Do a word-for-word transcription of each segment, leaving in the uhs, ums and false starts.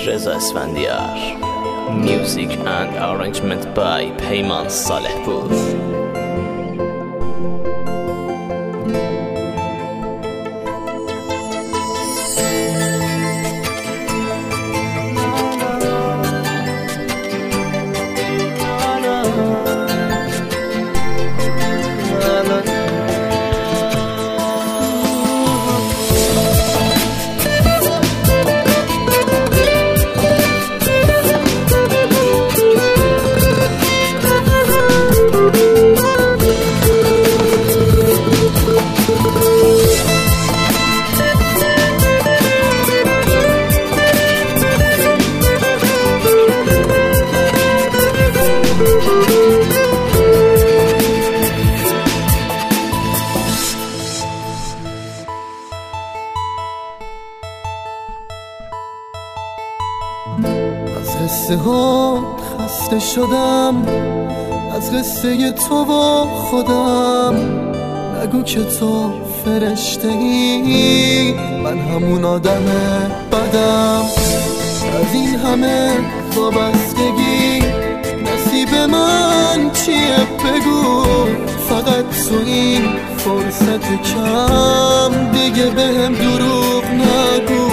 Reza Esfandiar. Music and arrangement by Peyman Salehpour. از قصه ها خسته شدم، از قصه تو و خودم. نگو که تو فرشته ای، من همون آدم بدم. از این همه وابستگی نصیب من چیه بگو؟ فقط تو این فرصت کم دیگه بهم دروغ نگو.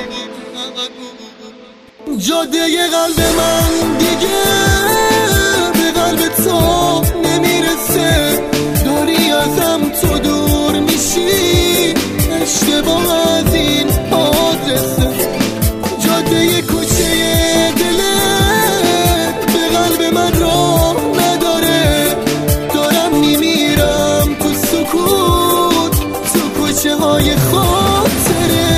جاده قلب من دیگه به قلب تو نمیرسه، داری ازم تو دور میشی، اشتباه از این آدرسه. جاده کوچه دلت به قلب من راه نداره، دارم میمیرم تو سکوت، تو کوچه های خاطره.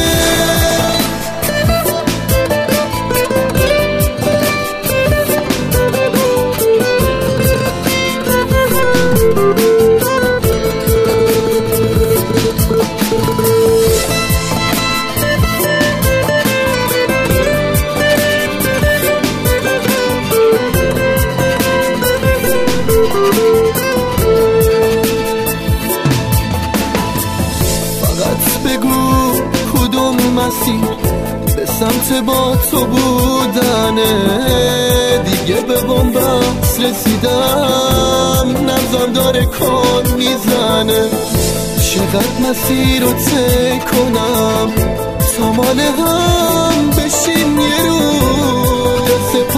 بگو کدوم مسیر به سمت با تو بودنه، دیگه به بنبست رسیدم، نبضم داره کن میزنه. چقدر مسیر رو طی کنم تا مال هم بشیم یه روز،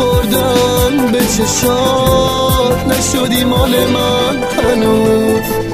سپردن به چشات نشدی مال من هنوز.